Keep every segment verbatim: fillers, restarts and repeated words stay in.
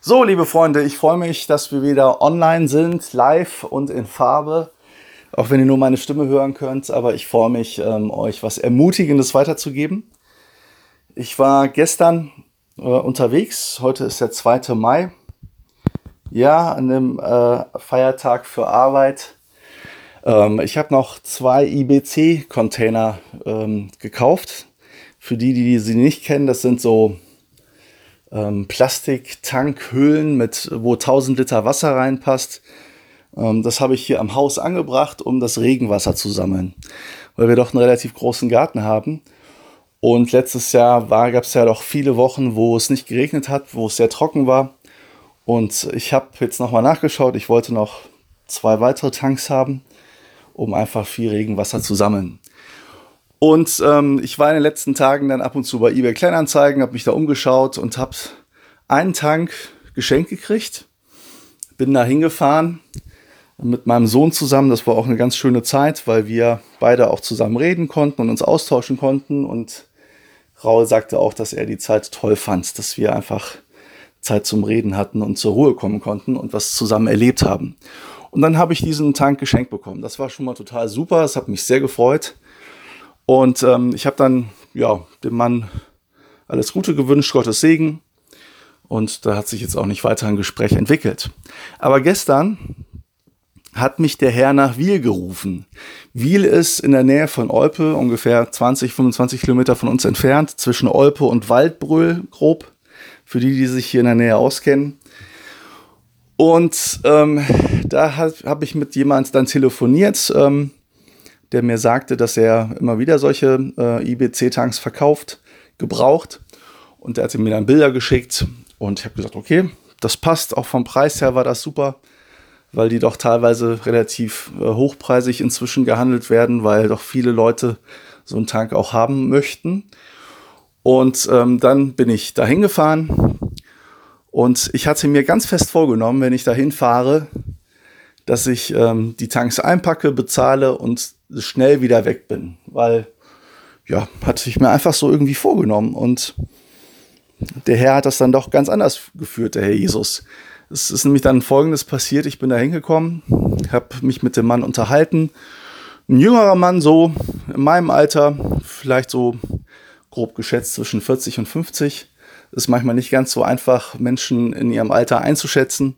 So, liebe Freunde, ich freue mich, dass wir wieder online sind, live und in Farbe. Auch wenn ihr nur meine Stimme hören könnt, aber ich freue mich, ähm, euch was Ermutigendes weiterzugeben. Ich war gestern äh, unterwegs, heute ist der zweite Mai. Ja, an dem äh, Feiertag für Arbeit. Ähm, ich habe noch zwei I B C-Container ähm, gekauft. Für die, die sie nicht kennen, das sind so ähm, Plastiktankhüllen, mit, wo tausend Liter Wasser reinpasst. Ähm, das habe ich hier am Haus angebracht, um das Regenwasser zu sammeln, weil wir doch einen relativ großen Garten haben. Und letztes Jahr gab es ja doch viele Wochen, wo es nicht geregnet hat, wo es sehr trocken war. Und ich habe jetzt nochmal nachgeschaut, ich wollte noch zwei weitere Tanks haben, um einfach viel Regenwasser zu sammeln. Und ähm, ich war in den letzten Tagen dann ab und zu bei eBay Kleinanzeigen, habe mich da umgeschaut und habe einen Tank geschenkt gekriegt. Bin da hingefahren mit meinem Sohn zusammen. Das war auch eine ganz schöne Zeit, weil wir beide auch zusammen reden konnten und uns austauschen konnten. Und Raul sagte auch, dass er die Zeit toll fand, dass wir einfach Zeit zum Reden hatten und zur Ruhe kommen konnten und was zusammen erlebt haben. Und dann habe ich diesen Tank geschenkt bekommen. Das war schon mal total super. Das hat mich sehr gefreut. Und ähm, ich habe dann ja, dem Mann alles Gute gewünscht, Gottes Segen. Und da hat sich jetzt auch nicht weiter ein Gespräch entwickelt. Aber gestern hat mich der Herr nach Wil gerufen. Wil ist in der Nähe von Olpe, ungefähr zwanzig, fünfundzwanzig Kilometer von uns entfernt, zwischen Olpe und Waldbröl grob, für die, die sich hier in der Nähe auskennen. Und ähm, da habe hab ich mit jemand dann telefoniert, ähm, der mir sagte, dass er immer wieder solche äh, I B C-Tanks verkauft, gebraucht. Und der hatte mir dann Bilder geschickt. Und ich habe gesagt, okay, das passt. Auch vom Preis her war das super, weil die doch teilweise relativ äh, hochpreisig inzwischen gehandelt werden, weil doch viele Leute so einen Tank auch haben möchten. Und ähm, dann bin ich dahin gefahren. Und ich hatte mir ganz fest vorgenommen, wenn ich dahin fahre, dass ich ähm, die Tanks einpacke, bezahle und schnell wieder weg bin. Weil, ja, hatte ich mir einfach so irgendwie vorgenommen. Und der Herr hat das dann doch ganz anders geführt, der Herr Jesus. Es ist nämlich dann Folgendes passiert. Ich bin da hingekommen, habe mich mit dem Mann unterhalten. Ein jüngerer Mann, so in meinem Alter, vielleicht so grob geschätzt zwischen vierzig und fünfzig. Ist manchmal nicht ganz so einfach, Menschen in ihrem Alter einzuschätzen.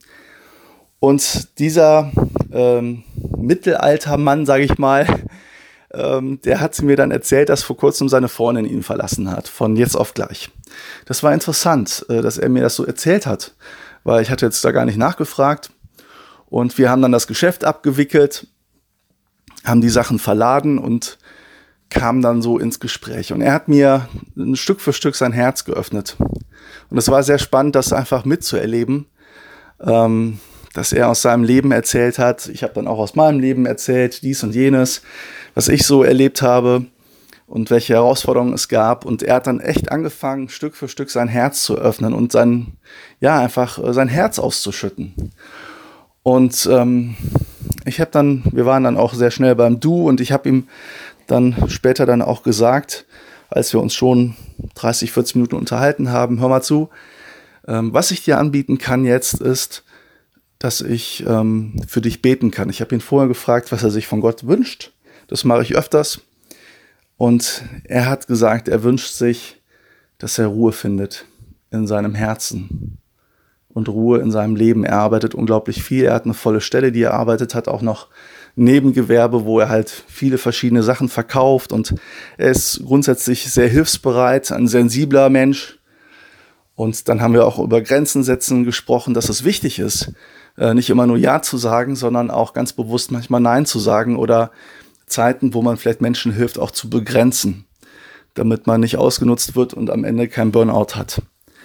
Und dieser ähm, Mittelaltermann, sage ich mal, ähm, der hat mir dann erzählt, dass vor kurzem seine Freundin ihn verlassen hat, von jetzt auf gleich. Das war interessant, äh, dass er mir das so erzählt hat, weil ich hatte jetzt da gar nicht nachgefragt. Und wir haben dann das Geschäft abgewickelt, haben die Sachen verladen und kamen dann so ins Gespräch. Und er hat mir ein Stück für Stück sein Herz geöffnet. Und es war sehr spannend, das einfach mitzuerleben, ähm, dass er aus seinem Leben erzählt hat. Ich habe dann auch aus meinem Leben erzählt, dies und jenes, was ich so erlebt habe und welche Herausforderungen es gab. Und er hat dann echt angefangen, Stück für Stück sein Herz zu öffnen und sein, ja, einfach sein Herz auszuschütten. Und ähm, ich habe dann, wir waren dann auch sehr schnell beim Du und ich habe ihm dann später dann auch gesagt, als wir uns schon dreißig, vierzig Minuten unterhalten haben, hör mal zu, ähm, was ich dir anbieten kann jetzt ist, dass ich ähm, für dich beten kann. Ich habe ihn vorher gefragt, was er sich von Gott wünscht. Das mache ich öfters. Und er hat gesagt, er wünscht sich, dass er Ruhe findet in seinem Herzen und Ruhe in seinem Leben. Er arbeitet unglaublich viel. Er hat eine volle Stelle, die er arbeitet hat, auch noch Nebengewerbe, wo er halt viele verschiedene Sachen verkauft. Und er ist grundsätzlich sehr hilfsbereit, ein sensibler Mensch. Und dann haben wir auch über Grenzen setzen gesprochen, dass es wichtig ist, nicht immer nur Ja zu sagen, sondern auch ganz bewusst manchmal Nein zu sagen oder Zeiten, wo man vielleicht Menschen hilft, auch zu begrenzen, damit man nicht ausgenutzt wird und am Ende kein Burnout hat.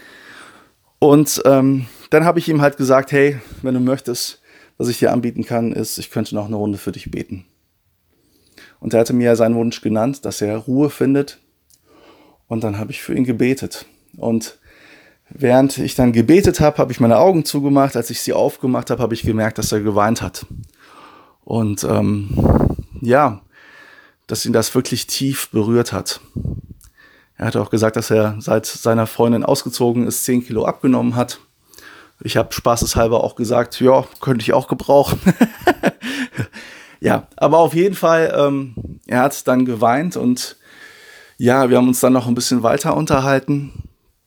Und ähm, dann habe ich ihm halt gesagt, hey, wenn du möchtest, was ich dir anbieten kann, ist, ich könnte noch eine Runde für dich beten. Und er hatte mir seinen Wunsch genannt, dass er Ruhe findet. Und dann habe ich für ihn gebetet. Und während ich dann gebetet habe, habe ich meine Augen zugemacht. Als ich sie aufgemacht habe, habe ich gemerkt, dass er geweint hat. Und ähm, ja, dass ihn das wirklich tief berührt hat. Er hat auch gesagt, dass er seit seiner Freundin ausgezogen ist, zehn Kilo abgenommen hat. Ich habe spaßeshalber auch gesagt, ja, könnte ich auch gebrauchen. Ja, aber auf jeden Fall, ähm, er hat dann geweint und ja, wir haben uns dann noch ein bisschen weiter unterhalten.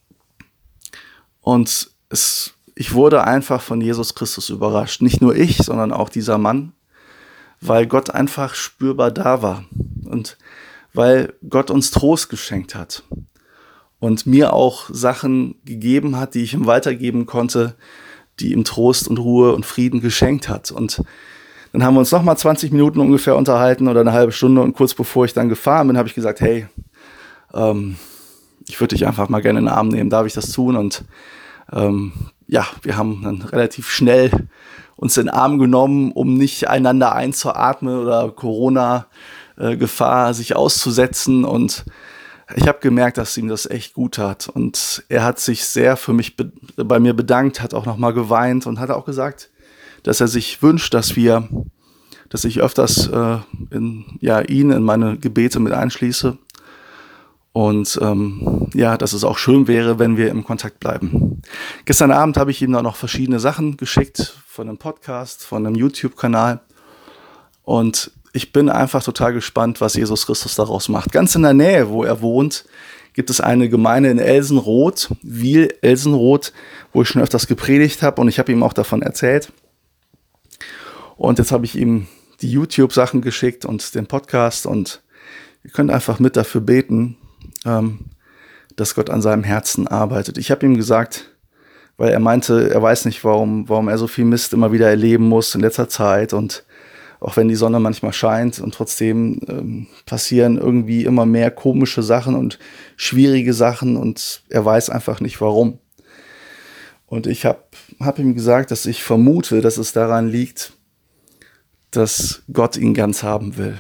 Und es, ich wurde einfach von Jesus Christus überrascht. Nicht nur ich, sondern auch dieser Mann, weil Gott einfach spürbar da war und weil Gott uns Trost geschenkt hat und mir auch Sachen gegeben hat, die ich ihm weitergeben konnte, die ihm Trost und Ruhe und Frieden geschenkt hat. Und dann haben wir uns nochmal zwanzig Minuten ungefähr unterhalten oder eine halbe Stunde und kurz bevor ich dann gefahren bin, habe ich gesagt, hey, ähm, ich würde dich einfach mal gerne in den Arm nehmen, darf ich das tun? Und ähm, ja, wir haben dann relativ schnell uns in den Arm genommen, um nicht einander einzuatmen oder Corona-Gefahr äh, sich auszusetzen. Und ich habe gemerkt, dass ihm das echt gut tat. Und er hat sich sehr für mich be- bei mir bedankt, hat auch nochmal geweint und hat auch gesagt, dass er sich wünscht, dass wir, dass ich öfters äh, in, ja, ihn in meine Gebete mit einschließe. Und ähm, ja, dass es auch schön wäre, wenn wir im Kontakt bleiben. Gestern Abend habe ich ihm dann noch verschiedene Sachen geschickt, von einem Podcast, von einem YouTube-Kanal. Und ich bin einfach total gespannt, was Jesus Christus daraus macht. Ganz in der Nähe, wo er wohnt, gibt es eine Gemeinde in Elsenroth, Wiel, Elsenroth, wo ich schon öfters gepredigt habe. Und ich habe ihm auch davon erzählt. Und jetzt habe ich ihm die YouTube-Sachen geschickt und den Podcast. Und ihr könnt einfach mit dafür beten, dass Gott an seinem Herzen arbeitet. Ich habe ihm gesagt, weil er meinte, er weiß nicht, warum, warum er so viel Mist immer wieder erleben muss in letzter Zeit und auch wenn die Sonne manchmal scheint und trotzdem ähm, passieren irgendwie immer mehr komische Sachen und schwierige Sachen und er weiß einfach nicht, warum. Und ich habe hab ihm gesagt, dass ich vermute, dass es daran liegt, dass Gott ihn ganz haben will.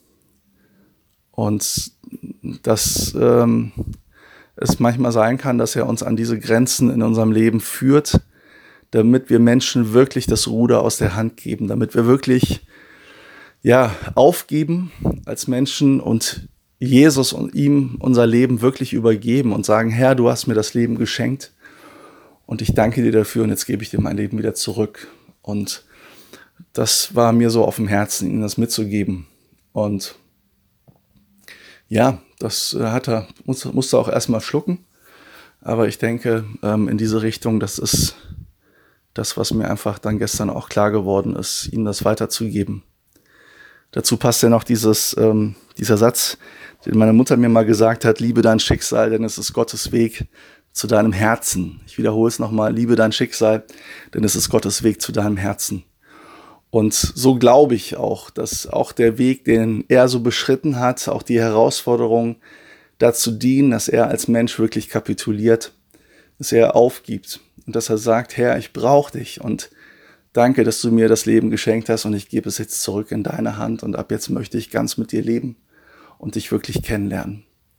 Und dass ähm, es manchmal sein kann, dass er uns an diese Grenzen in unserem Leben führt, damit wir Menschen wirklich das Ruder aus der Hand geben, damit wir wirklich ja, aufgeben als Menschen und Jesus und ihm unser Leben wirklich übergeben und sagen, Herr, du hast mir das Leben geschenkt und ich danke dir dafür und jetzt gebe ich dir mein Leben wieder zurück. Und das war mir so auf dem Herzen, ihnen das mitzugeben. Und ja, das hat er, musste, musste auch erstmal schlucken. Aber ich denke, ähm, in diese Richtung, das ist das, was mir einfach dann gestern auch klar geworden ist, ihm das weiterzugeben. Dazu passt ja noch dieses, ähm, dieser Satz, den meine Mutter mir mal gesagt hat, liebe dein Schicksal, denn es ist Gottes Weg zu deinem Herzen. Ich wiederhole es nochmal, liebe dein Schicksal, denn es ist Gottes Weg zu deinem Herzen. Und so glaube ich auch, dass auch der Weg, den er so beschritten hat, auch die Herausforderungen dazu dienen, dass er als Mensch wirklich kapituliert, dass er aufgibt und dass er sagt, Herr, ich brauche dich und danke, dass du mir das Leben geschenkt hast und ich gebe es jetzt zurück in deine Hand und ab jetzt möchte ich ganz mit dir leben und dich wirklich kennenlernen.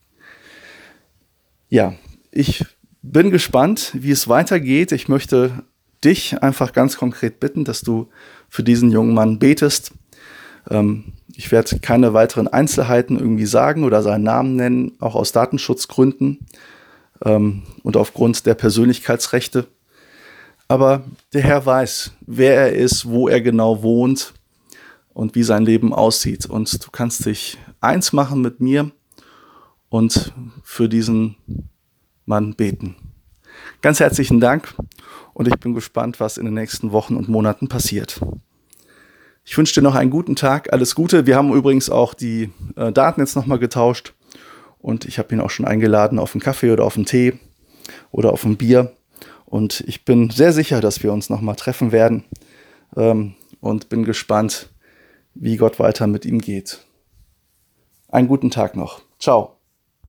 Ja, ich bin gespannt, wie es weitergeht. Ich möchte dich einfach ganz konkret bitten, dass du für diesen jungen Mann betest. Ähm, ich werde keine weiteren Einzelheiten irgendwie sagen oder seinen Namen nennen, auch aus Datenschutzgründen ähm, und aufgrund der Persönlichkeitsrechte. Aber der Herr weiß, wer er ist, wo er genau wohnt und wie sein Leben aussieht. Und du kannst dich eins machen mit mir und für diesen Mann beten. Ganz herzlichen Dank und ich bin gespannt, was in den nächsten Wochen und Monaten passiert. Ich wünsche dir noch einen guten Tag, alles Gute. Wir haben übrigens auch die äh, Daten jetzt nochmal getauscht und ich habe ihn auch schon eingeladen auf einen Kaffee oder auf einen Tee oder auf ein Bier. Und ich bin sehr sicher, dass wir uns nochmal treffen werden ähm, und bin gespannt, wie Gott weiter mit ihm geht. Einen guten Tag noch. Ciao.